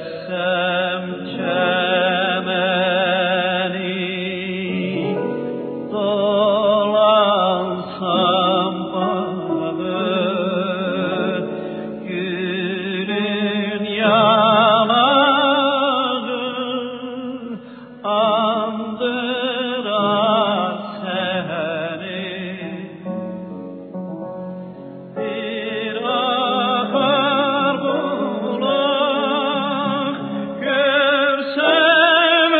Gezsem çemeni, dolansam bağı, gülün yanağı andırar seni. Bir akar bulak görsem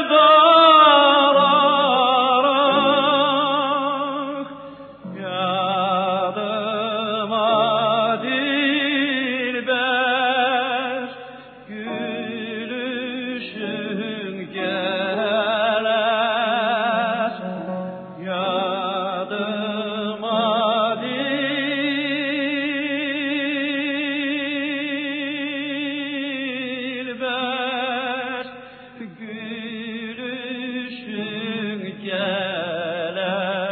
dararak, yadıma dilber gülüşün gelir, yadıma dilber gülüşün gelir.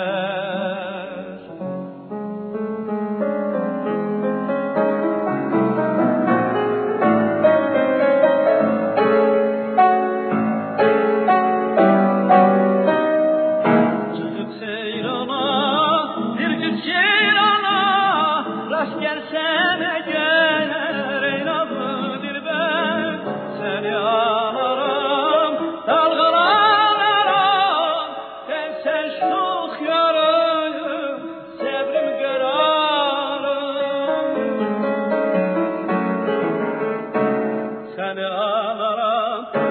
Çıkıp seyrana, bir gün seyrana, rast gelsen eğer ey nazlı dilber, seni anarım, dalgalanırım, sen şok yarım, sebrim kararım. Seni anarım,